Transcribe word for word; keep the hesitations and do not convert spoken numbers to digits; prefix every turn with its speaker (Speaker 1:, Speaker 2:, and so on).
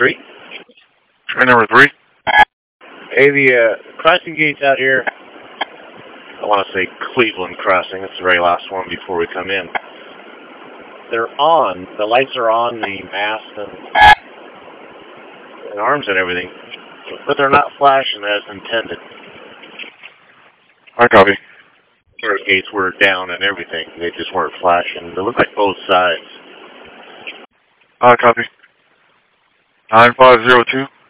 Speaker 1: three.
Speaker 2: Train number three.
Speaker 1: Hey, the uh, crossing gates out here, I want to say Cleveland Crossing. That's the very last one before we come in. They're on. The lights are on, the mast and, and arms and everything. But they're not flashing as intended.
Speaker 2: I copy.
Speaker 1: Our gates were down and everything. They just weren't flashing. They look like both sides.
Speaker 2: I copy. nine five zero two.